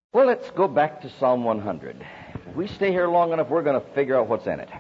Well, let's go back to Psalm 100. If we stay here long enough, we're going to figure out what's in it.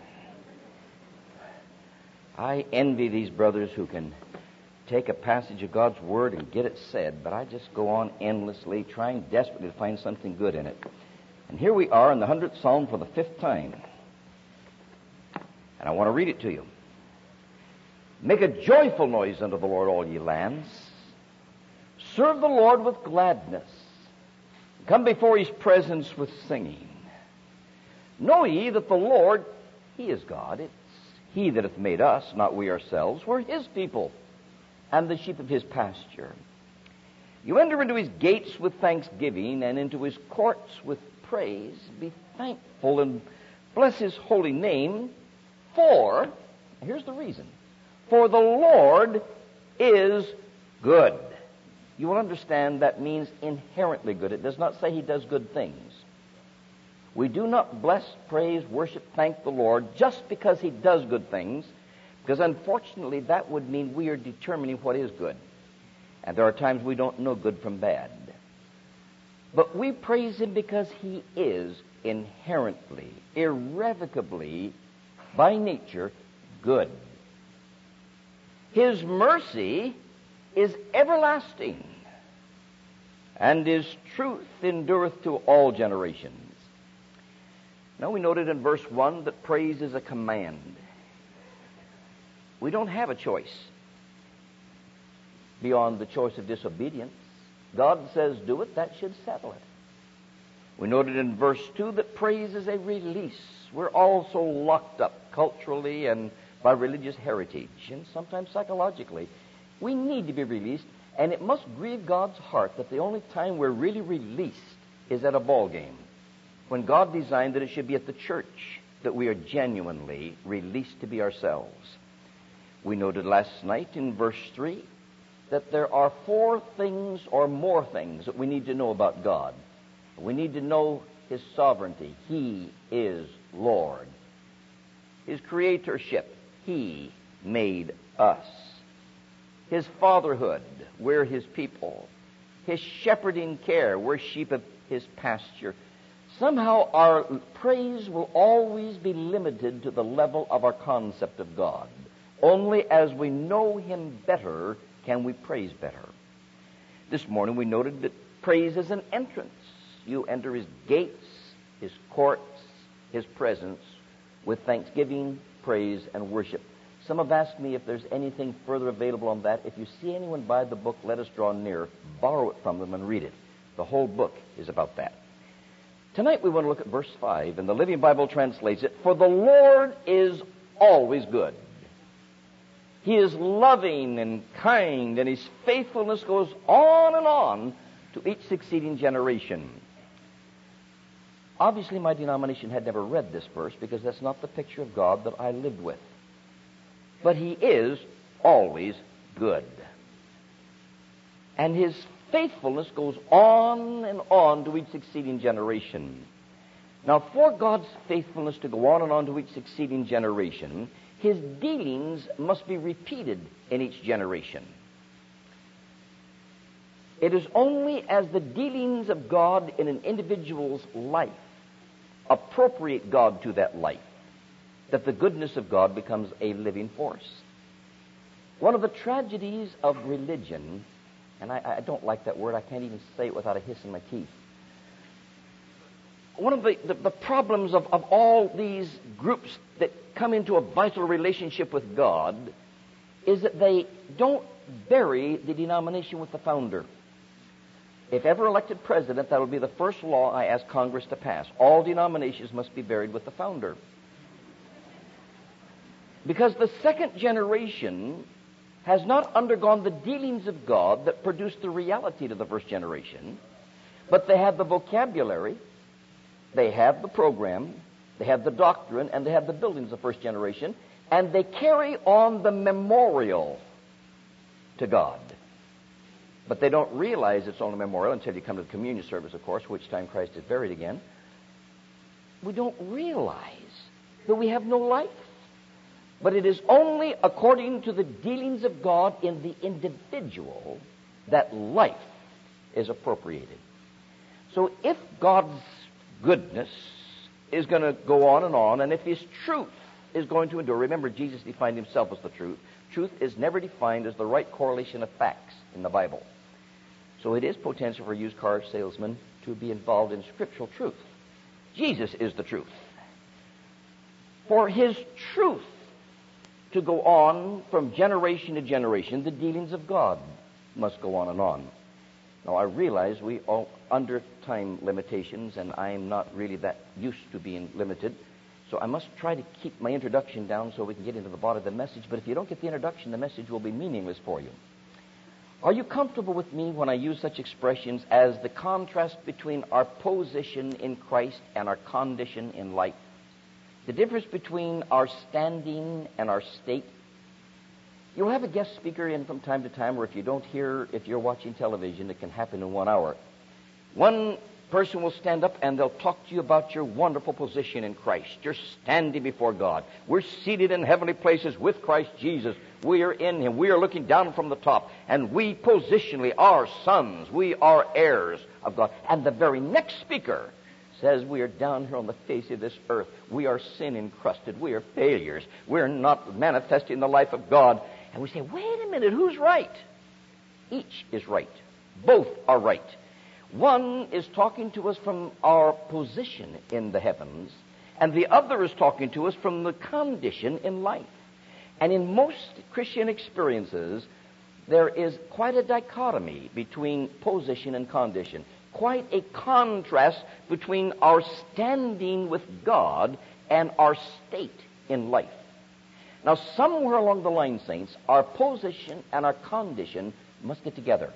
I envy these brothers who can take a passage of God's Word and get it said, but I just go on endlessly, trying desperately to find something good in it. And here we are in the 100th Psalm for the 5th time. And I want to read it to you. Make a joyful noise unto the Lord, all ye lands. Serve the Lord with gladness. Come before His presence with singing. Know ye that the Lord, He is God. It's He that hath made us, not we ourselves. We're His people, and the sheep of His pasture. You enter into His gates with thanksgiving, and into His courts with praise. Be thankful and bless His holy name, for, here's the reason, for the Lord is good. You will understand that means inherently good. It does not say He does good things. We do not bless, praise, worship, thank the Lord just because He does good things, because unfortunately that would mean we are determining what is good. And there are times we don't know good from bad. But we praise Him because He is inherently, irrevocably, by nature, good. His mercy is everlasting, and His truth endureth to all generations. Now we noted in verse 1 that praise is a command. We don't have a choice beyond the choice of disobedience. God says do it, that should settle it. We noted in verse 2 that praise is a release. We're also locked up culturally and by religious heritage, and sometimes psychologically. We need to be released, and it must grieve God's heart that the only time we're really released is at a ball game, when God designed that it should be at the church that we are genuinely released to be ourselves. We noted last night in verse 3 that there are 4 things or more things that we need to know about God. We need to know His sovereignty. He is Lord. His creatorship. He made us. His fatherhood, we're His people. His shepherding care, we're sheep of His pasture. Somehow our praise will always be limited to the level of our concept of God. Only as we know Him better can we praise better. This morning we noted that praise is an entrance. You enter His gates, His courts, His presence with thanksgiving, praise, and worship. Some have asked me if there's anything further available on that. If you see anyone buy the book, Let Us Draw Near, borrow it from them and read it. The whole book is about that. Tonight we want to look at verse 5, and the Living Bible translates it, for the Lord is always good. He is loving and kind, and His faithfulness goes on and on to each succeeding generation. Obviously, my denomination had never read this verse because that's not the picture of God that I lived with. But He is always good. And His faithfulness goes on and on to each succeeding generation. Now, for God's faithfulness to go on and on to each succeeding generation, His dealings must be repeated in each generation. It is only as the dealings of God in an individual's life appropriate God to that life that the goodness of God becomes a living force. One of the tragedies of religion, and I don't like that word, I can't even say it without a hiss in my teeth. One of the problems of all these groups that come into a vital relationship with God is that they don't bury the denomination with the founder. If ever elected president, that will be the first law I ask Congress to pass. All denominations must be buried with the founder. Because the second generation has not undergone the dealings of God that produced the reality to the first generation, but they have the vocabulary, they have the program, they have the doctrine, and they have the buildings of the first generation, and they carry on the memorial to God. But they don't realize it's only a memorial until you come to the communion service, of course, which time Christ is buried again. We don't realize that we have no life. But it is only according to the dealings of God in the individual that life is appropriated. So if God's goodness is going to go on, and if His truth is going to endure, remember Jesus defined Himself as the truth. Truth is never defined as the right correlation of facts in the Bible. So it is potential for a used car salesman to be involved in scriptural truth. Jesus is the truth. For His truth to go on from generation to generation, the dealings of God must go on and on. Now, I realize we are under time limitations, and I'm not really that used to being limited. So I must try to keep my introduction down so we can get into the body of the message. But if you don't get the introduction, the message will be meaningless for you. Are you comfortable with me when I use such expressions as the contrast between our position in Christ and our condition in life? The difference between our standing and our state? You'll have a guest speaker in from time to time, or if you don't hear, if you're watching television, it can happen in 1 hour. One person will stand up and they'll talk to you about your wonderful position in Christ. You're standing before God. We're seated in heavenly places with Christ Jesus. We are in Him. We are looking down from the top. And we positionally are sons. We are heirs of God. And the very next speaker says we are down here on the face of this earth. We are sin encrusted. We are failures. We're not manifesting the life of God. And we say, wait a minute, who's right? Each is right. Both are right. One is talking to us from our position in the heavens, and the other is talking to us from the condition in life. And in most Christian experiences, there is quite a dichotomy between position and condition, quite a contrast between our standing with God and our state in life. Now, somewhere along the line, saints, our position and our condition must get together.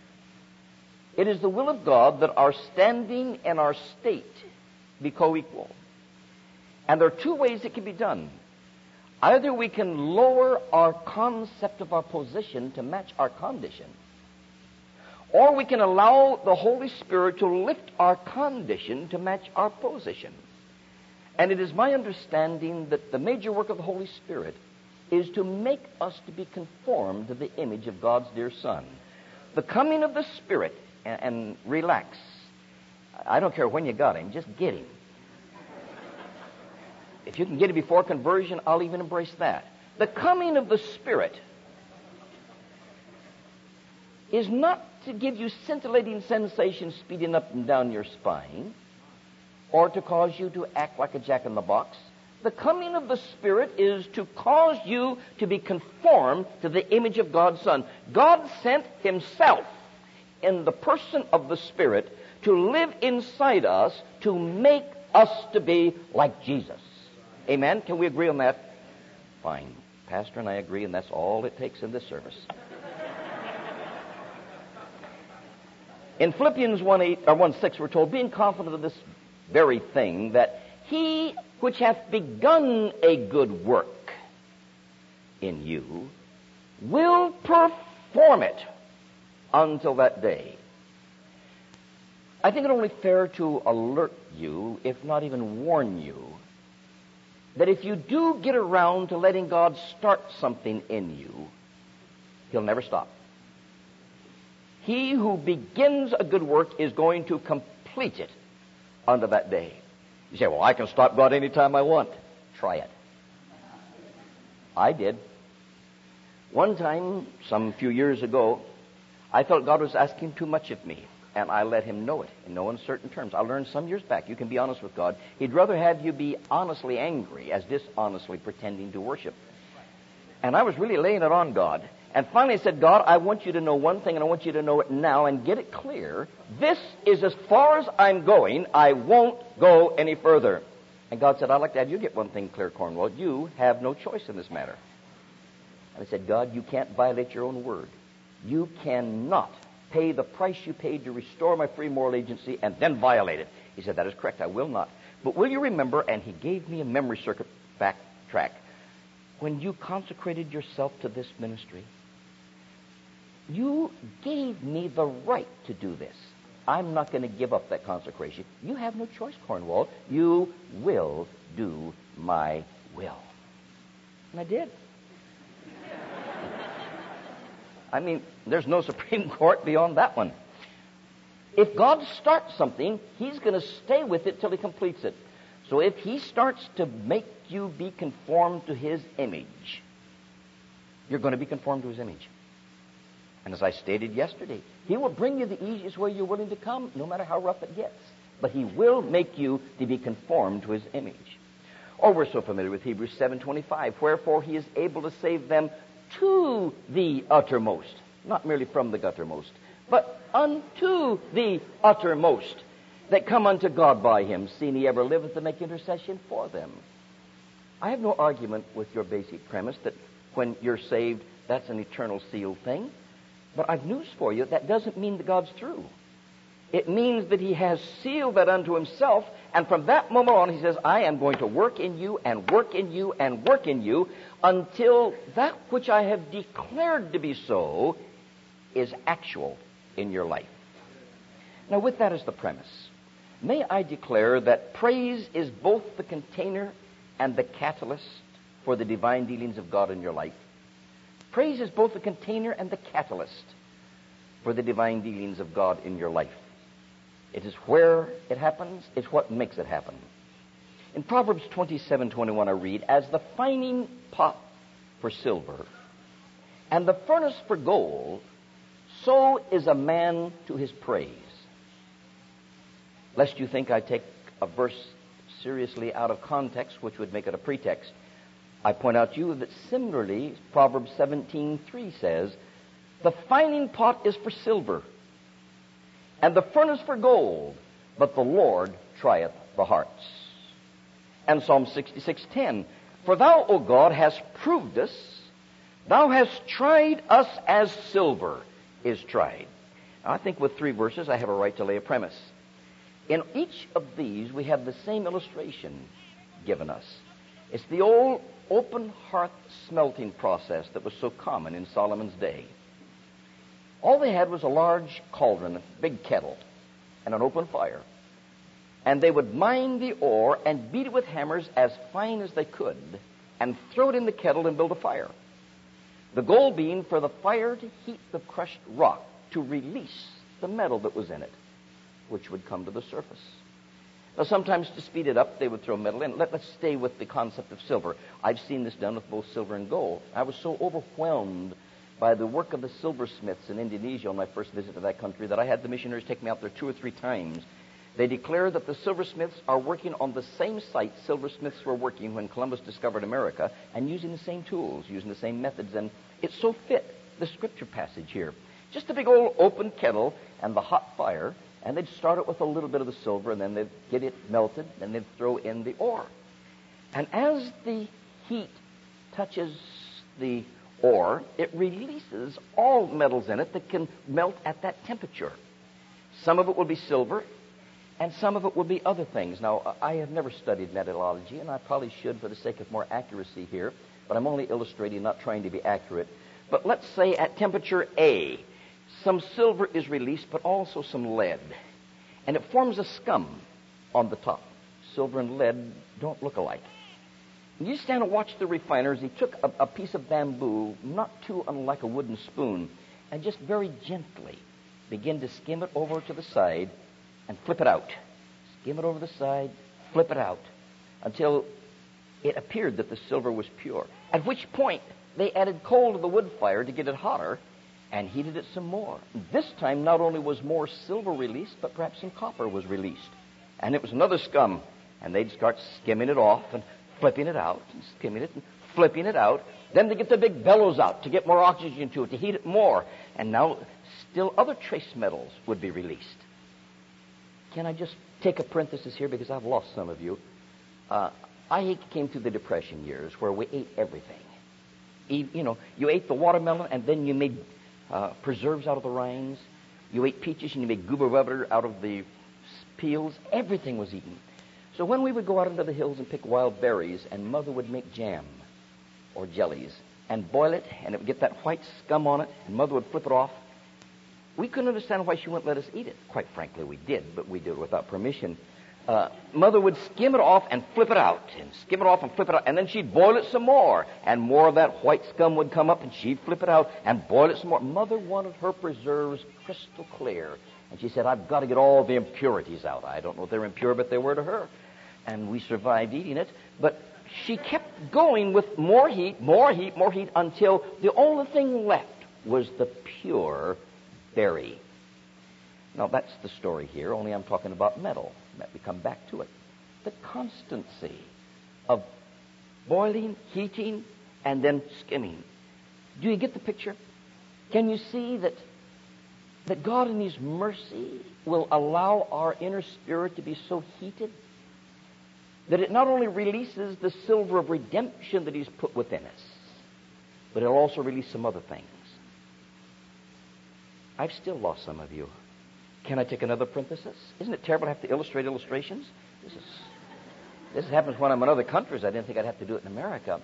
It is the will of God that our standing and our state be co-equal. And there are two ways it can be done. Either we can lower our concept of our position to match our condition, or we can allow the Holy Spirit to lift our condition to match our position. And it is my understanding that the major work of the Holy Spirit is to make us to be conformed to the image of God's dear Son. The coming of the Spirit, and relax. I don't care when you got Him, just get Him. If you can get Him before conversion, I'll even embrace that. The coming of the Spirit is not to give you scintillating sensations speeding up and down your spine, or to cause you to act like a jack-in-the-box. The coming of the Spirit is to cause you to be conformed to the image of God's Son. God sent Himself in the person of the Spirit to live inside us, to make us to be like Jesus. Amen? Can we agree on that? Fine. Pastor and I agree, and that's all it takes in this service. In Philippians 1:6, we're told, being confident of this very thing, that He which hath begun a good work in you will perform it until that day. I think it only fair to alert you, if not even warn you, that if you do get around to letting God start something in you, He'll never stop. He who begins a good work is going to complete it unto that day. You say, well, I can stop God anytime I want. Try it. I did. One time, some few years ago, I felt God was asking too much of me, and I let Him know it in no uncertain terms. I learned some years back, you can be honest with God. He'd rather have you be honestly angry as dishonestly pretending to worship. And I was really laying it on God. And finally I said, God, I want you to know one thing, and I want you to know it now and get it clear. This is as far as I'm going. I won't go any further. And God said, I'd like to have you get one thing clear, Cornwell. You have no choice in this matter. And I said, God, you can't violate your own word. You cannot pay the price you paid to restore my free moral agency and then violate it. He said, that is correct, I will not. But will you remember, and he gave me a memory circuit backtrack, when you consecrated yourself to this ministry, you gave me the right to do this. I'm not going to give up that consecration. You have no choice, Cornwall. You will do my will. And I did. I mean, there's no Supreme Court beyond that one. If God starts something, He's going to stay with it till He completes it. So if He starts to make you be conformed to His image, you're going to be conformed to His image. And as I stated yesterday, He will bring you the easiest way you're willing to come, no matter how rough it gets. But He will make you to be conformed to His image. Or we're so familiar with Hebrews 7:25, wherefore He is able to save them to the uttermost. Not merely from the guttermost, but unto the uttermost, that come unto God by Him, seeing He ever liveth to make intercession for them. I have no argument with your basic premise that when you're saved, that's an eternal sealed thing. But I've news for you. That doesn't mean that God's through. It means that He has sealed that unto Himself, and from that moment on, He says, I am going to work in you and work in you and work in you until that which I have declared to be so is actual in your life. Now, with that as the premise, may I declare that praise is both the container and the catalyst for the divine dealings of God in your life. Praise is both the container and the catalyst for the divine dealings of God in your life. It is where it happens. It's what makes it happen. In Proverbs 27:21, I read, as the fining pot for silver and the furnace for gold, so is a man to his praise. Lest you think I take a verse seriously out of context, which would make it a pretext, I point out to you that similarly, Proverbs 17:3 says, the fining pot is for silver, and the furnace for gold, but the Lord trieth the hearts. And Psalm 66:10, for thou, O God, hast proved us, thou hast tried us as silver is tried. Now, I think with 3 verses I have a right to lay a premise. In each of these we have the same illustration given us. It's the old open hearth smelting process that was so common in Solomon's day. All they had was a large cauldron, a big kettle, and an open fire. And they would mine the ore and beat it with hammers as fine as they could and throw it in the kettle and build a fire. The goal being for the fire to heat the crushed rock to release the metal that was in it, which would come to the surface. Now, sometimes to speed it up, they would throw metal in. Let's stay with the concept of silver. I've seen this done with both silver and gold. I was so overwhelmed by the work of the silversmiths in Indonesia on my first visit to that country that I had the missionaries take me out there 2 or 3 times. They declare that the silversmiths are working on the same site silversmiths were working when Columbus discovered America, and using the same tools, using the same methods, and it so fit the scripture passage here. Just a big old open kettle and the hot fire, and they'd start it with a little bit of the silver, and then they'd get it melted, and they'd throw in the ore. And as the heat touches the ore, it releases all metals in it that can melt at that temperature. Some of it will be silver, and some of it will be other things. Now, I have never studied metallurgy, and I probably should for the sake of more accuracy here, but I'm only illustrating, not trying to be accurate. But let's say at temperature A, some silver is released, but also some lead, and it forms a scum on the top. Silver and lead don't look alike. And you stand and watch the refiners. He took a piece of bamboo, not too unlike a wooden spoon, and just very gently begin to skim it over to the side and flip it out. Skim it over the side, flip it out, until it appeared that the silver was pure. At which point, they added coal to the wood fire to get it hotter and heated it some more. This time, not only was more silver released, but perhaps some copper was released. And it was another scum. And they'd start skimming it off and flipping it out, and skimming it and flipping it out. Then they get the big bellows out to get more oxygen to it, to heat it more. And now, still other trace metals would be released. Can I just take a parenthesis here, because I've lost some of you? I came through the Depression years where we ate everything. You ate the watermelon, and then you made preserves out of the rinds. You ate peaches, and you made goober rubber out of the peels. Everything was eaten. So when we would go out into the hills and pick wild berries, and Mother would make jam or jellies and boil it, and it would get that white scum on it, and Mother would flip it off, we couldn't understand why she wouldn't let us eat it. Quite frankly, we did, but we did it without permission. Mother would skim it off and flip it out, and skim it off and flip it out, and then she'd boil it some more, and more of that white scum would come up, and she'd flip it out and boil it some more. Mother wanted her preserves crystal clear, And she said, I've got to get all the impurities out. I don't know if they're impure, but they were to her. And we survived eating it. But she kept going with more heat, until the only thing left was the pure berry. Now, that's the story here, only I'm talking about metal. Let me come back to it. The constancy of boiling, heating, and then skimming. Do you get the picture? Can you see that God in His mercy will allow our inner spirit to be so heated that it not only releases the silver of redemption that He's put within us, but it'll also release some other things. I've still lost some of you. Can I take another parenthesis? Isn't it terrible to have to illustrate illustrations? This happens when I'm in other countries. I didn't think I'd have to do it in America.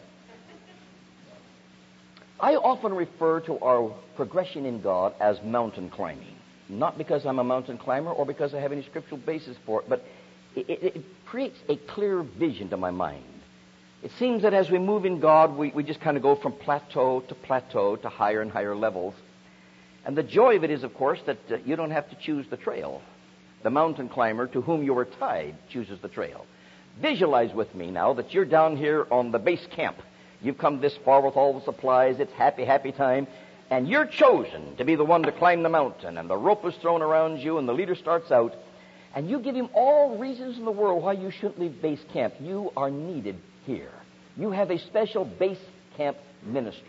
I often refer to our progression in God as mountain climbing. Not because I'm a mountain climber or because I have any scriptural basis for it, but it creates a clear vision to my mind. It seems that as we move in God, we just kind of go from plateau to higher and higher levels. And the joy of it is, of course, that you don't have to choose the trail. The mountain climber to whom you are tied chooses the trail. Visualize with me now that you're down here on the base camp. You've come this far with all the supplies. It's happy, happy time. And you're chosen to be the one to climb the mountain. And the rope is thrown around you and the leader starts out. And you give him all reasons in the world why you shouldn't leave base camp. You are needed here. You have a special base camp ministry.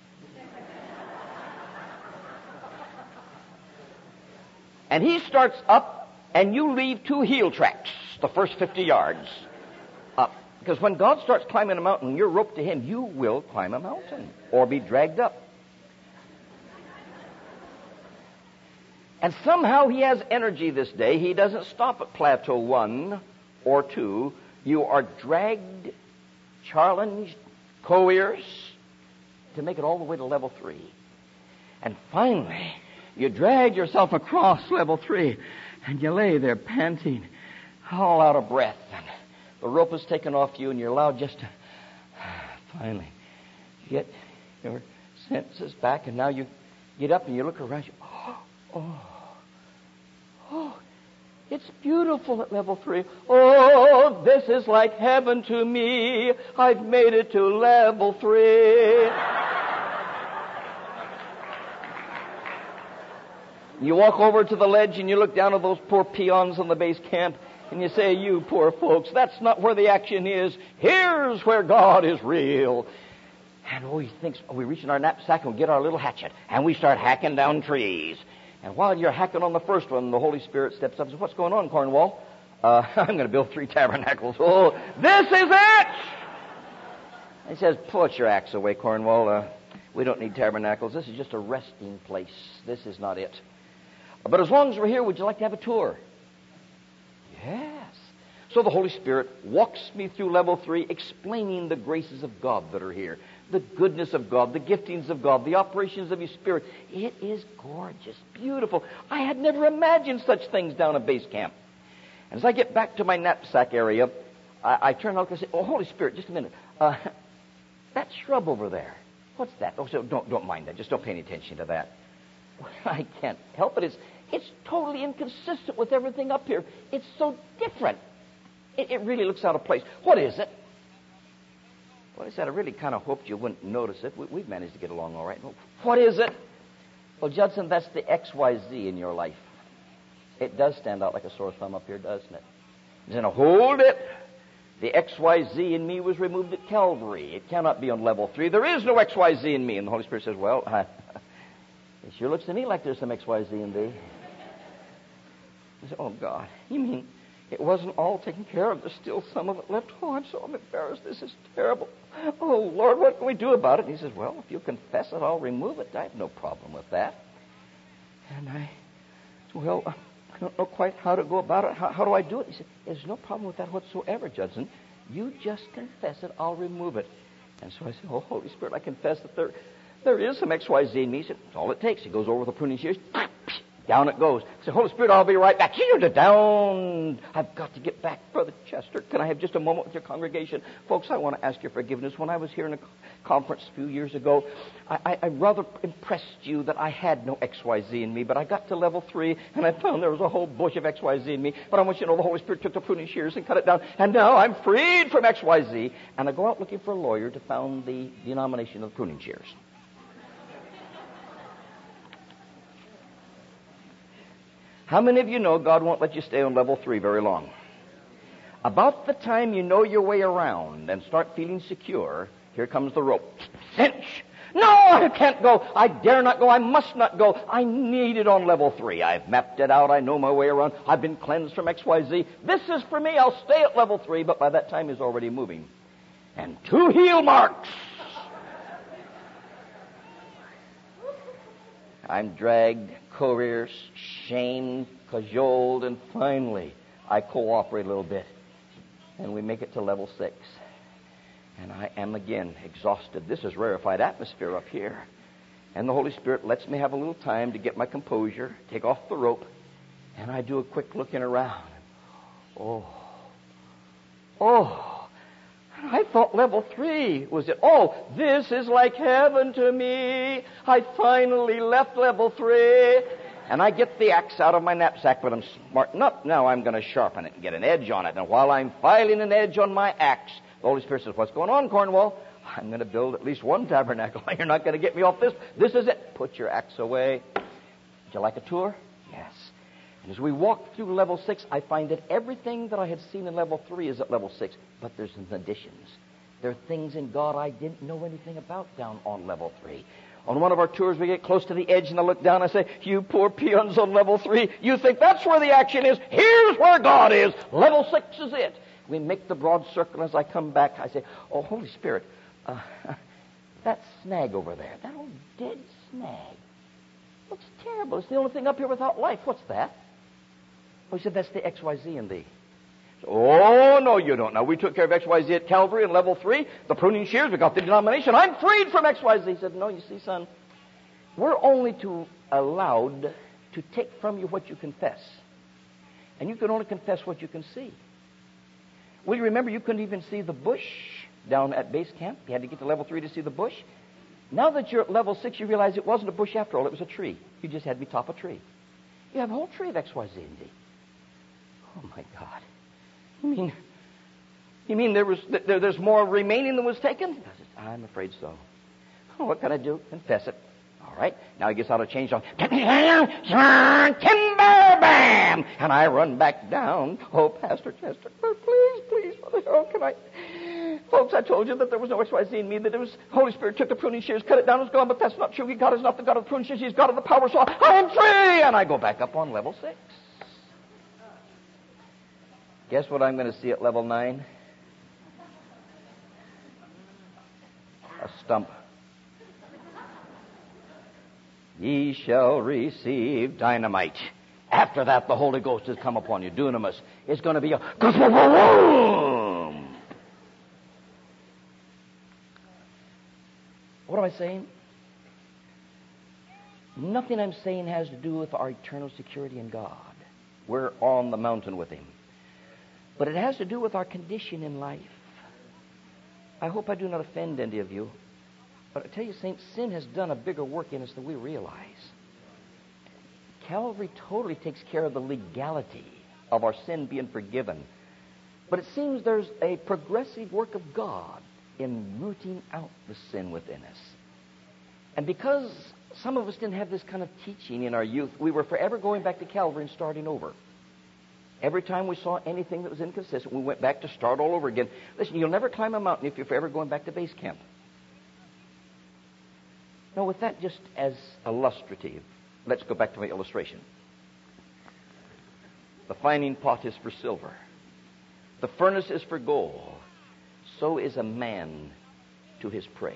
And he starts up, and you leave 2 heel tracks the first 50 yards up. Because when God starts climbing a mountain, you're roped to Him, you will climb a mountain or be dragged up. And somehow He has energy this day. He doesn't stop at plateau 1 or 2. You are dragged, challenged, coerced to make it all the way to level 3. And finally, you drag yourself across level 3, and you lay there panting, all out of breath. And the rope is taken off you, and you're allowed just to finally get your senses back. And now you get up and you look around you. Oh, it's beautiful at level 3. Oh, this is like heaven to me. I've made it to level 3. You walk over to the ledge and you look down at those poor peons on the base camp and you say, you poor folks, that's not where the action is. Here's where God is real. And he thinks, we reach in our knapsack and we get our little hatchet and we start hacking down trees. And while you're hacking on the first one, the Holy Spirit steps up and says, what's going on, Cornwall? I'm going to build 3 tabernacles. Oh, this is it! And he says, put your axe away, Cornwall. We don't need tabernacles. This is just a resting place. This is not it. But as long as we're here, would you like to have a tour? Yes. So the Holy Spirit walks me through level 3, explaining the graces of God that are here, the goodness of God, the giftings of God, the operations of His Spirit. It is gorgeous, beautiful. I had never imagined such things down at base camp. And as I get back to my knapsack area, I turn out and say, oh, Holy Spirit, just a minute. That shrub over there, what's that? Oh, so don't mind that. Just don't pay any attention to that. I can't help it. It's totally inconsistent with everything up here. It's so different. It really looks out of place. What is it? Well, I said, I really kind of hoped you wouldn't notice it. We've managed to get along all right. What is it? Well, Judson, that's the XYZ in your life. It does stand out like a sore thumb up here, doesn't it? He said, hold it. The XYZ in me was removed at Calvary. It cannot be on level 3. There is no XYZ in me. And the Holy Spirit says, well, it sure looks to me like there's some XYZ in thee. I said, oh, God, you mean it wasn't all taken care of? There's still some of it left. Oh, I'm so embarrassed. This is terrible. Oh, Lord, what can we do about it? And he says, well, if you confess it, I'll remove it. I have no problem with that. And I don't know quite how to go about it. How do I do it? He said, there's no problem with that whatsoever, Judson. You just confess it. I'll remove it. And so I said, oh, Holy Spirit, I confess that there is some XYZ in me. He said, that's all it takes. He goes over with the pruning shears, Down it goes. I say, Holy Spirit, I'll be right back. Down. I've got to get back, Brother Chester. Can I have just a moment with your congregation? Folks, I want to ask your forgiveness. When I was here in a conference a few years ago, I rather impressed you that I had no XYZ in me, but I got to level 3, and I found there was a whole bush of XYZ in me. But I want you to know the Holy Spirit took the pruning shears and cut it down, and now I'm freed from XYZ. And I go out looking for a lawyer to found the denomination of the pruning shears. How many of you know God won't let you stay on level 3 very long? About the time you know your way around and start feeling secure, here comes the rope. Cinch! No, I can't go. I dare not go. I must not go. I need it on level 3. I've mapped it out. I know my way around. I've been cleansed from XYZ. This is for me. I'll stay at level 3, but by that time he's already moving. And 2 heel marks. I'm dragged, coerced, shamed, cajoled, and finally I cooperate a little bit. And we make it to level 6. And I am again exhausted. This is rarefied atmosphere up here. And the Holy Spirit lets me have a little time to get my composure, take off the rope, and I do a quick looking around. Oh. I thought level 3 was it. Oh, this is like heaven to me. I finally left level 3. And I get the axe out of my knapsack, but I'm smart enough. Now I'm going to sharpen it and get an edge on it. And while I'm filing an edge on my axe, the Holy Spirit says, what's going on, Cornwall? I'm going to build at least one tabernacle. You're not going to get me off this. This is it. Put your axe away. Would you like a tour? Yes. And as we walk through level 6, I find that everything that I had seen in level 3 is at level 6, but there's some additions. There are things in God I didn't know anything about down on level 3. On one of our tours, we get close to the edge, and I look down and I say, you poor peons on level 3, you think that's where the action is? Here's where God is. Level 6 is it. We make the broad circle. As I come back, I say, oh, Holy Spirit, that snag over there, that old dead snag, looks terrible. It's the only thing up here without life. What's that? Oh, he said, that's the XYZ in thee. Oh, no, you don't know. We took care of XYZ at Calvary in level 3. The pruning shears, we got the denomination. I'm freed from XYZ. He said, no, you see, son, we're only allowed to take from you what you confess. And you can only confess what you can see. Well, you remember you couldn't even see the bush down at base camp. You had to get to level 3 to see the bush. Now that you're at level 6, you realize it wasn't a bush after all. It was a tree. You just had to be top a tree. You have a whole tree of XYZ in thee. Oh, my God. You mean there's more remaining than was taken? I'm afraid so. Oh, what can I do? Confess it. All right. Now he gets out a change on. Timber, bam! And I run back down. Oh, Pastor Chester, please, Brother Harold, can I? Folks, I told you that there was no XYZ in me, that it was Holy Spirit took the pruning shears, cut it down, it's gone, but that's not true. God is not the God of the pruning shears. He's God of the power saw. I am free! And I go back up on level 6. Guess what I'm going to see at level 9? A stump. Ye shall receive dynamite. After that, the Holy Ghost has come upon you. Dunamis. It's going to be a... What am I saying? Nothing I'm saying has to do with our eternal security in God. We're on the mountain with Him. But it has to do with our condition in life. I hope I do not offend any of you. But I tell you, saints, sin has done a bigger work in us than we realize. Calvary totally takes care of the legality of our sin being forgiven. But it seems there's a progressive work of God in rooting out the sin within us. And because some of us didn't have this kind of teaching in our youth, we were forever going back to Calvary and starting over. Every time we saw anything that was inconsistent, we went back to start all over again. Listen, you'll never climb a mountain if you're forever going back to base camp. Now, with that just as illustrative, let's go back to my illustration. The fining pot is for silver. The furnace is for gold. So is a man to his praise.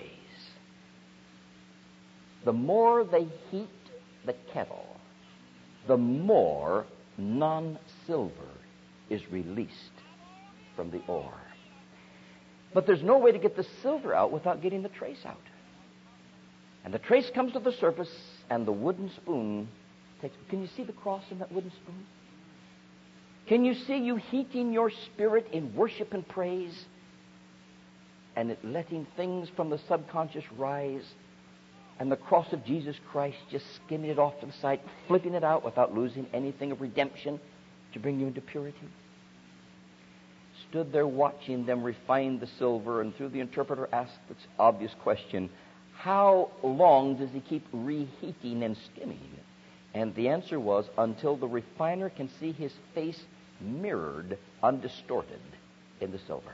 The more they heat the kettle, the more non-silver is released from the ore. But there's no way to get the silver out without getting the trace out. And the trace comes to the surface, and the wooden spoon takes. Can you see the cross in that wooden spoon? Can you see you heating your spirit in worship and praise, and it letting things from the subconscious rise, and the cross of Jesus Christ just skimming it off to the side, flipping it out without losing anything of redemption to bring you into purity? Stood there watching them refine the silver, and through the interpreter asked this obvious question, how long does he keep reheating and skimming? And the answer was, until the refiner can see his face mirrored, undistorted in the silver.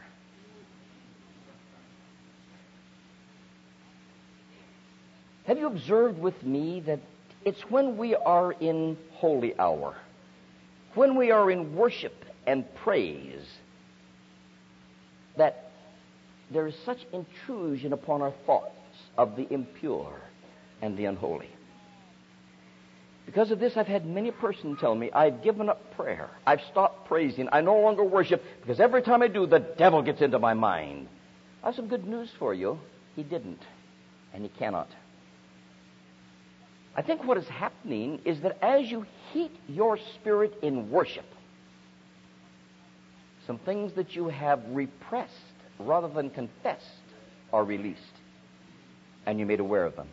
Have you observed with me that it's when we are in holy hour, when we are in worship and praise, that there is such intrusion upon our thoughts of the impure and the unholy? Because of this, I've had many persons tell me, I've given up prayer. I've stopped praising. I no longer worship because every time I do, the devil gets into my mind. I have some good news for you. He didn't, and he cannot. I think what is happening is that as you heat your spirit in worship, some things that you have repressed rather than confessed are released, and you're made aware of them.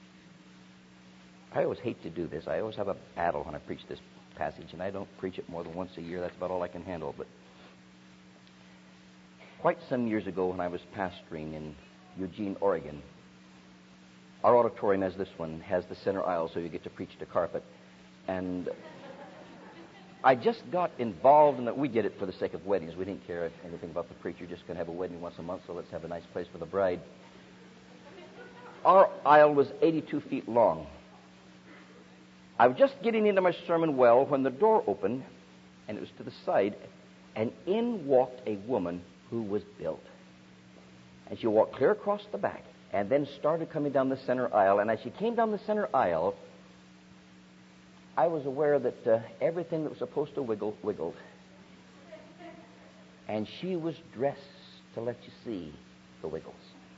I always hate to do this. I always have a battle when I preach this passage, and I don't preach it more than once a year. That's about all I can handle. But quite some years ago, when I was pastoring in Eugene, Oregon, our auditorium, as this one, has the center aisle, so you get to preach to carpet. And I just got involved in that. We did it for the sake of weddings. We didn't care anything about the preacher. Just going to have a wedding once a month, so let's have a nice place for the bride. Our aisle was 82 feet long. I was just getting into my sermon well when the door opened, and it was to the side, and in walked a woman who was built. And she walked clear across the back, and then started coming down the center aisle. And as she came down the center aisle, I was aware that everything that was supposed to wiggle, wiggled. And she was dressed to let you see the wiggles.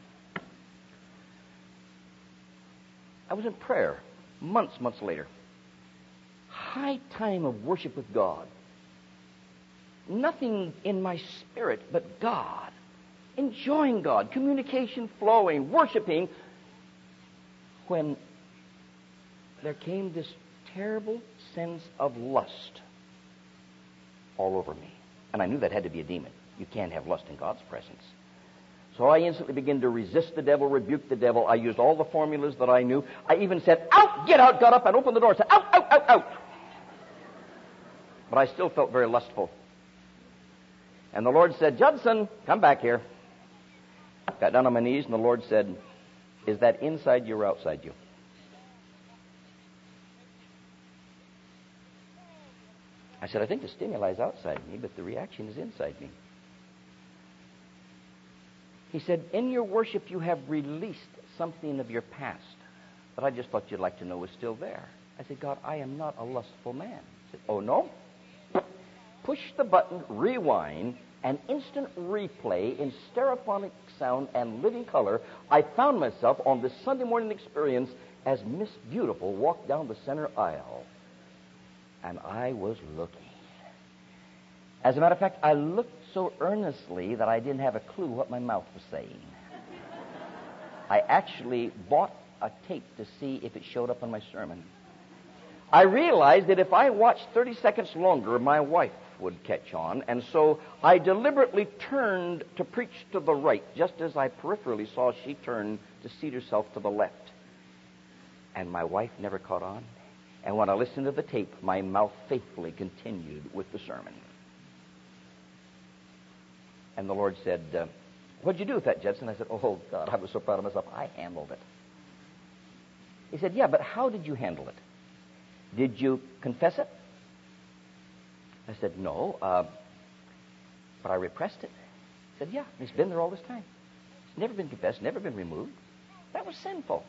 I was in prayer months later. High time of worship with God. Nothing in my spirit but God. Enjoying God. Communication flowing. Worshiping. When there came this terrible sense of lust all over me. And I knew that had to be a demon. You can't have lust in God's presence. So I instantly began to resist the devil, rebuke the devil. I used all the formulas that I knew. I even said, out, get out, got up and opened the door, said, out, out, out, out. But I still felt very lustful. And the Lord said, Judson, come back here. Got down on my knees, and the Lord said, is that inside you or outside you? I said, I think the stimuli is outside me, but the reaction is inside me. He said, in your worship you have released something of your past that I just thought you'd like to know was still there. I said, God, I am not a lustful man. He said, oh, no? Push the button, rewind, and instant replay in stereophonic sound and living color. I found myself on this Sunday morning experience as Miss Beautiful walked down the center aisle. And I was looking. As a matter of fact, I looked so earnestly that I didn't have a clue what my mouth was saying. I actually bought a tape to see if it showed up on my sermon. I realized that if I watched 30 seconds longer, my wife would catch on, and so I deliberately turned to preach to the right, just as I peripherally saw she turned to seat herself to the left. And my wife never caught on. And when I listened to the tape, my mouth faithfully continued with the sermon. And the Lord said, what'd you do with that, Judson? I said, oh, God, I was so proud of myself. I handled it. He said, yeah, but how did you handle it? Did you confess it? I said, no, but I repressed it. He said, yeah, it's been there all this time. It's never been confessed, never been removed. That was sinful.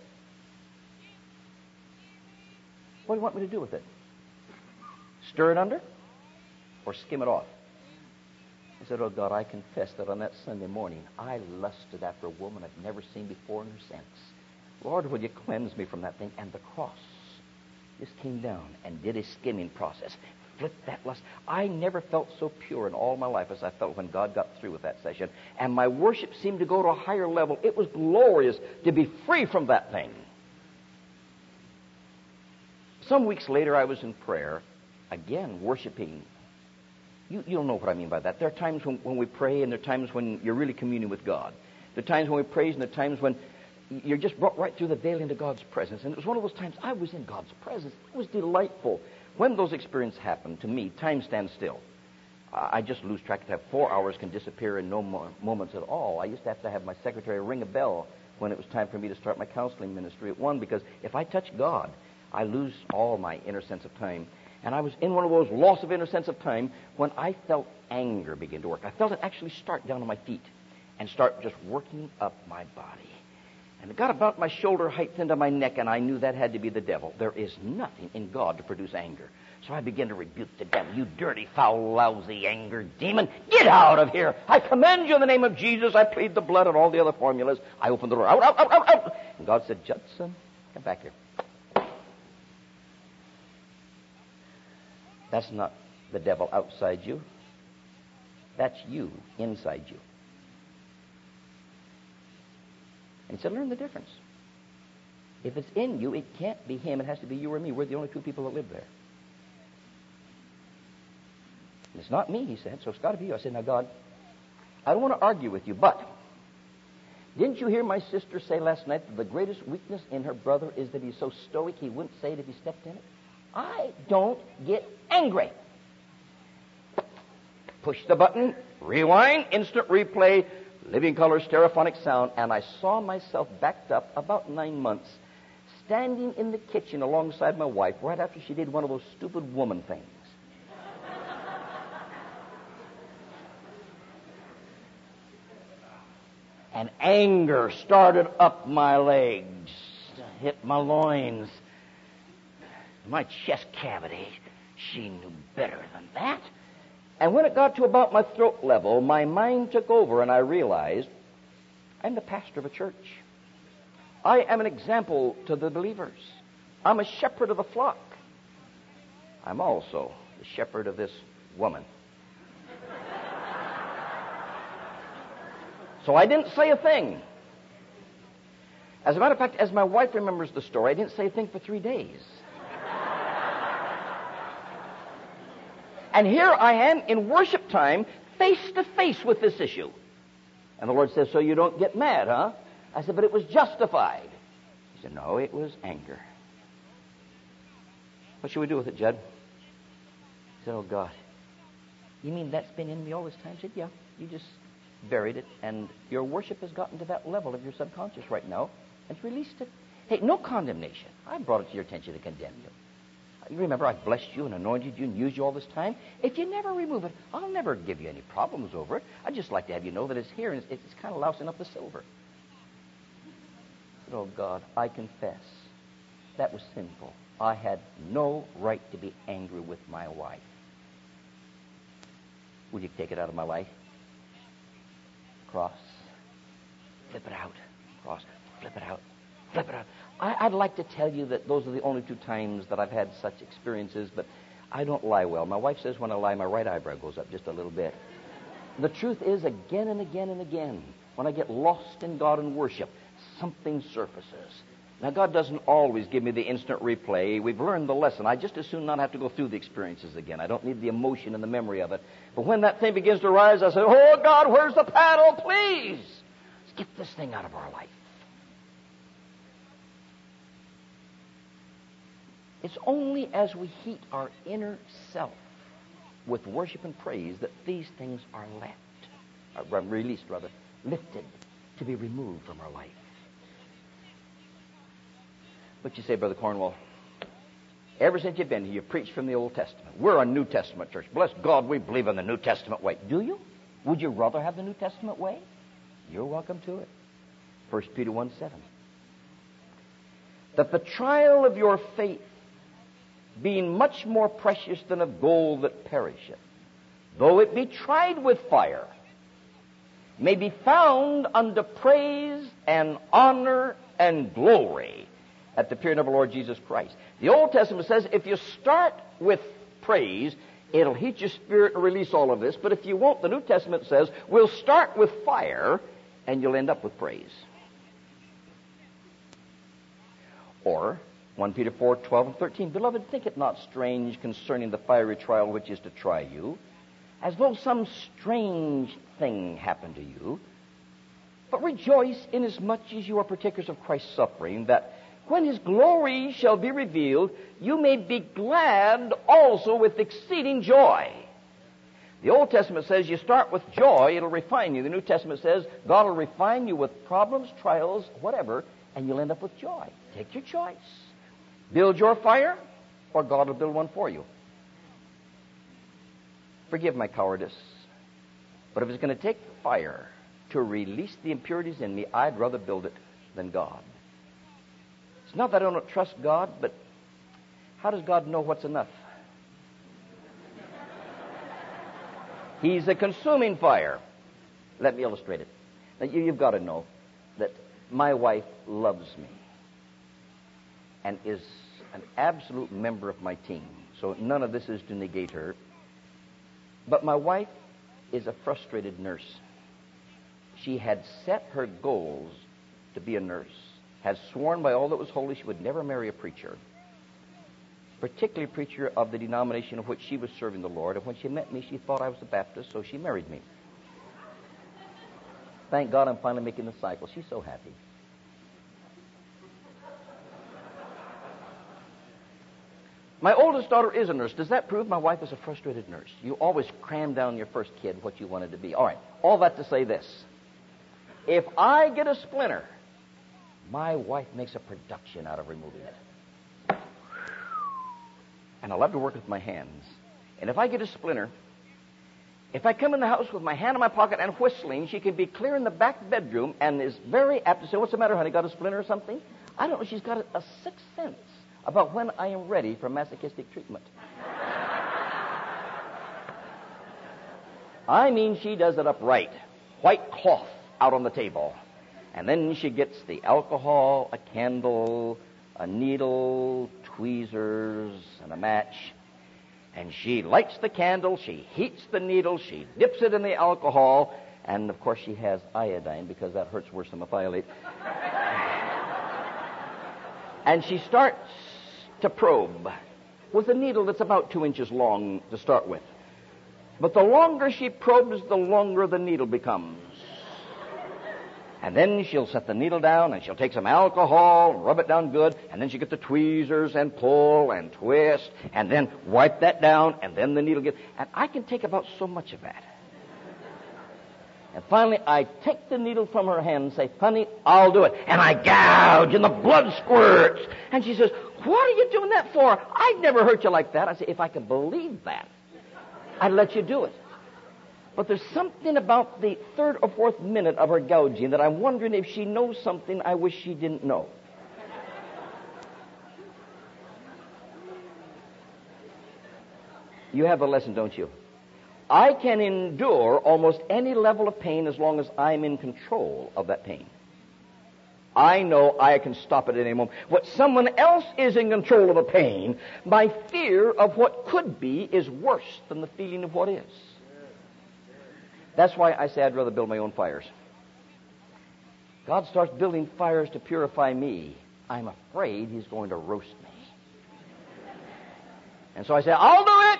What do you want me to do with it? Stir it under or skim it off? I said, oh, God, I confess that on that Sunday morning, I lusted after a woman I've never seen before nor since. Lord, will you cleanse me from that thing? And the cross just came down and did a skimming process. Flipped that lust. I never felt so pure in all my life as I felt when God got through with that session. And my worship seemed to go to a higher level. It was glorious to be free from that thing. Some weeks later, I was in prayer, again, worshiping. You don't know what I mean by that. There are times when we pray, and there are times when you're really communing with God. There are times when we praise, and there are times when you're just brought right through the veil into God's presence. And it was one of those times I was in God's presence. It was delightful. When those experiences happen, to me, time stands still. I just lose track of time. 4 hours can disappear in no moments at all. I used to have my secretary ring a bell when it was time for me to start my counseling ministry at 1, because if I touch God, I lose all my inner sense of time. And I was in one of those loss of inner sense of time when I felt anger begin to work. I felt it actually start down on my feet and start just working up my body. And it got about my shoulder height into my neck, and I knew that had to be the devil. There is nothing in God to produce anger. So I began to rebuke the devil. You dirty, foul, lousy anger demon, get out of here. I command you in the name of Jesus. I plead the blood and all the other formulas. I opened the door. Out, out, out, out, out. And God said, Judson, come back here. That's not the devil outside you. That's you inside you. And he said, learn the difference. If it's in you, it can't be him. It has to be you or me. We're the only two people that live there. And it's not me, he said, so it's got to be you. I said, now, God, I don't want to argue with you, but didn't you hear my sister say last night that the greatest weakness in her brother is that he's so stoic he wouldn't say it if he stepped in it? I don't get angry. Push the button, rewind, instant replay, living color, stereophonic sound, and I saw myself backed up about 9 months, standing in the kitchen alongside my wife right after she did one of those stupid woman things. And anger started up my legs, hit my loins, my chest cavity. She knew better than that. And when it got to about my throat level, my mind took over, and I realized I'm the pastor of a church. I am an example to the believers. I'm a shepherd of the flock. I'm also the shepherd of this woman. So I didn't say a thing. As a matter of fact, as my wife remembers the story, I didn't say a thing for 3 days. And here I am in worship time, face to face with this issue. And the Lord says, so you don't get mad, huh? I said, but it was justified. He said, no, it was anger. What should we do with it, Judd? He said, oh, God. You mean that's been in me all this time? I said, yeah, you just buried it, and your worship has gotten to that level of your subconscious right now, and it's released it. Hey, no condemnation. I brought it to your attention to condemn you. You remember I blessed you and anointed you and used you all this time? If you never remove it, I'll never give you any problems over it. I'd just like to have you know that it's here, and it's kind of lousing up the silver. But, oh, God, I confess that was sinful. I had no right to be angry with my wife. Would you take it out of my life? Cross. Flip it out. Cross. Flip it out. Flip it out. I'd like to tell you that those are the only 2 times that I've had such experiences, but I don't lie well. My wife says when I lie, my right eyebrow goes up just a little bit. The truth is, again and again and again, when I get lost in God and worship, something surfaces. Now, God doesn't always give me the instant replay. We've learned the lesson. I just as soon not have to go through the experiences again. I don't need the emotion and the memory of it. But when that thing begins to rise, I say, oh, God, where's the paddle? Please, let's get this thing out of our life. It's only as we heat our inner self with worship and praise that these things are lifted to be removed from our life. But you say, Brother Cornwall, ever since you've been here, you preach from the Old Testament. We're a New Testament church. Bless God, we believe in the New Testament way. Do you? Would you rather have the New Testament way? You're welcome to it. 1 Peter 1:7. That the trial of your faith, being much more precious than of gold that perisheth, though it be tried with fire, may be found unto praise and honor and glory at the appearing of our Lord Jesus Christ. The Old Testament says if you start with praise, it'll heat your spirit and release all of this. But if you won't, the New Testament says we'll start with fire and you'll end up with praise. Or 1 Peter 4:12 and 13. Beloved, think it not strange concerning the fiery trial which is to try you, as though some strange thing happened to you. But rejoice inasmuch as you are partakers of Christ's suffering, that when his glory shall be revealed, you may be glad also with exceeding joy. The Old Testament says you start with joy, it'll refine you. The New Testament says God will refine you with problems, trials, whatever, and you'll end up with joy. Take your choice. Build your fire, or God will build one for you. Forgive my cowardice, but if it's going to take fire to release the impurities in me, I'd rather build it than God. It's not that I don't trust God, but how does God know what's enough? He's a consuming fire. Let me illustrate it. Now, you've got to know that my wife loves me and is an absolute member of my team. So none of this is to negate her. But my wife is a frustrated nurse. She had set her goals to be a nurse, had sworn by all that was holy she would never marry a preacher, particularly a preacher of the denomination of which she was serving the Lord. And when she met me, she thought I was a Baptist, so she married me. Thank God I'm finally making the cycle. She's so happy. My oldest daughter is a nurse. Does that prove my wife is a frustrated nurse? You always cram down your first kid what you wanted to be. All right, all that to say this. If I get a splinter, my wife makes a production out of removing it. And I love to work with my hands. And if I get a splinter, if I come in the house with my hand in my pocket and whistling, she can be clear in the back bedroom and is very apt to say, "What's the matter, honey? Got a splinter or something?" I don't know. She's got a sixth sense about when I am ready for masochistic treatment. I mean, she does it upright. White cloth out on the table. And then she gets the alcohol, a candle, a needle, tweezers, and a match. And she lights the candle, she heats the needle, she dips it in the alcohol, and of course she has iodine because that hurts worse than methylate. And she starts to probe with a needle that's about 2 inches long to start with. But the longer she probes, the longer the needle becomes. And then she'll set the needle down and she'll take some alcohol and rub it down good, and then she'll get the tweezers and pull and twist and then wipe that down, and then the needle gets... And I can take about so much of that. And finally, I take the needle from her hand and say, "Honey, I'll do it." And I gouge, and the blood squirts. And she says, "What are you doing that for? I've never hurt you like that." I say, "If I could believe that, I'd let you do it." But there's something about the third or fourth minute of her gouging that I'm wondering if she knows something I wish she didn't know. You have a lesson, don't you? I can endure almost any level of pain as long as I'm in control of that pain. I know I can stop it at any moment. What someone else is in control of the pain, my fear of what could be is worse than the feeling of what is. That's why I say I'd rather build my own fires. God starts building fires to purify me. I'm afraid he's going to roast me. And so I say, "I'll do it.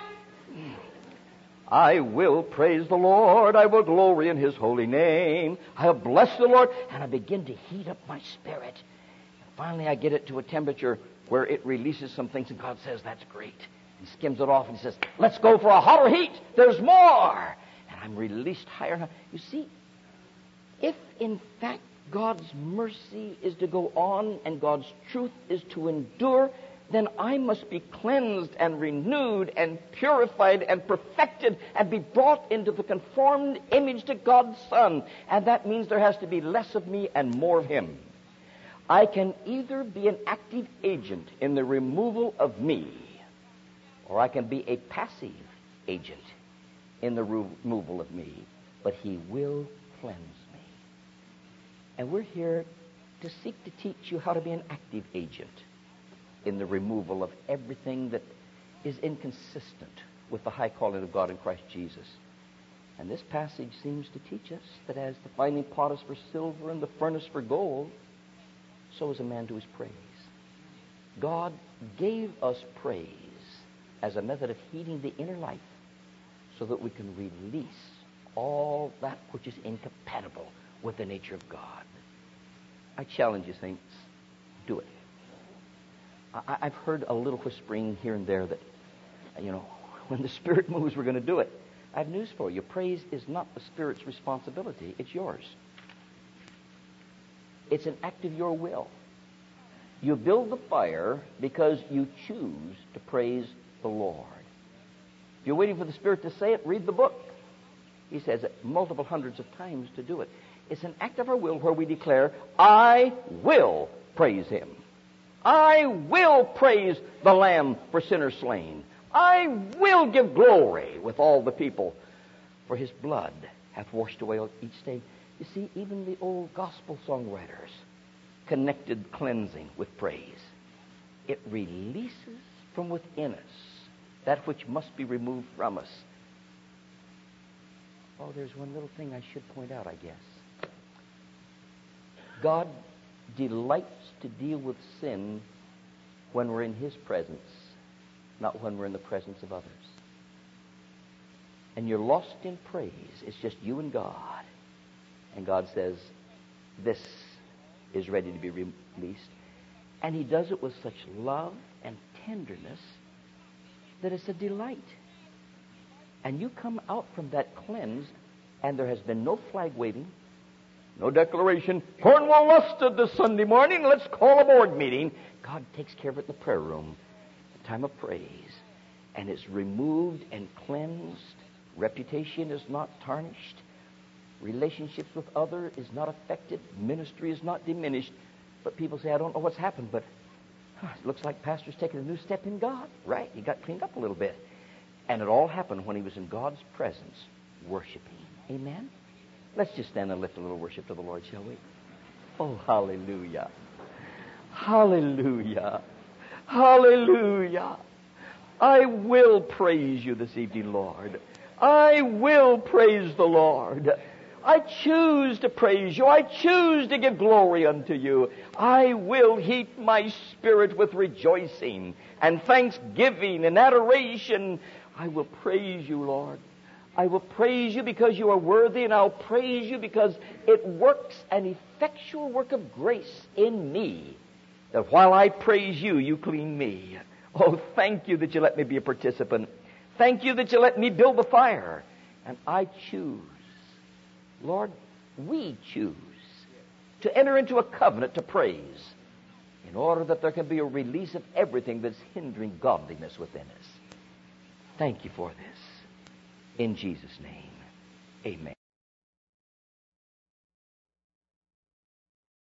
I will praise the Lord. I will glory in his holy name. I'll bless the Lord." And I begin to heat up my spirit. And finally I get it to a temperature where it releases some things, and God says, "That's great." He skims it off and he says, "Let's go for a hotter heat. There's more." And I'm released higher and higher. You see, if in fact God's mercy is to go on and God's truth is to endure, then I must be cleansed and renewed and purified and perfected and be brought into the conformed image to God's Son. And that means there has to be less of me and more of him. I can either be an active agent in the removal of me, or I can be a passive agent in the removal of me. But he will cleanse me. And we're here to seek to teach you how to be an active agent in the removal of everything that is inconsistent with the high calling of God in Christ Jesus. And this passage seems to teach us that as the finding pot is for silver and the furnace for gold, so is a man to his praise. God gave us praise as a method of heating the inner life so that we can release all that which is incompatible with the nature of God. I challenge you, saints, do it. I've heard a little whispering here and there that, when the Spirit moves, we're going to do it. I have news for you. Praise is not the Spirit's responsibility. It's yours. It's an act of your will. You build the fire because you choose to praise the Lord. If you're waiting for the Spirit to say it, read the book. He says it multiple hundreds of times to do it. It's an act of our will where we declare, I will praise Him. I will praise the Lamb for sinners slain. I will give glory with all the people, for His blood hath washed away each stain. You see, even the old gospel songwriters connected cleansing with praise. It releases from within us that which must be removed from us. Oh, there's one little thing I should point out, I guess. God delights to deal with sin when we're in His presence, not when we're in the presence of others. And you're lost in praise. It's just you and God. And God says, this is ready to be released. And He does it with such love and tenderness that it's a delight. And you come out from that cleansed, and there has been no flag waving, no declaration, Cornwall lusted this Sunday morning, let's call a board meeting. God takes care of it in the prayer room, the time of praise. And it's removed and cleansed. Reputation is not tarnished. Relationships with others is not affected. Ministry is not diminished. But people say, I don't know what's happened, but it looks like Pastor's taking a new step in God. Right, he got cleaned up a little bit. And it all happened when he was in God's presence, worshiping. Amen? Let's just stand and lift a little worship to the Lord, shall we? Oh, hallelujah. Hallelujah. Hallelujah. I will praise you this evening, Lord. I will praise the Lord. I choose to praise you. I choose to give glory unto you. I will heat my spirit with rejoicing and thanksgiving and adoration. I will praise you, Lord. I will praise you because you are worthy, and I'll praise you because it works an effectual work of grace in me, that while I praise you, you clean me. Oh, thank you that you let me be a participant. Thank you that you let me build the fire. And I choose, Lord, we choose to enter into a covenant to praise in order that there can be a release of everything that's hindering godliness within us. Thank you for this. In Jesus' name, amen.